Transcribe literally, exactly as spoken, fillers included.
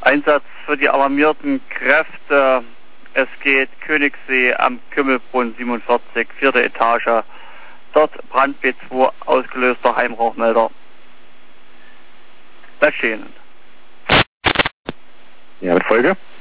Einsatz für die alarmierten Kräfte. Es geht Königssee am Kümmelbrunnen siebenundvierzig, vierte Etage. Dort Brand B zwei, ausgelöster Heimrauchmelder. Bestehen. Ja, mit Folge?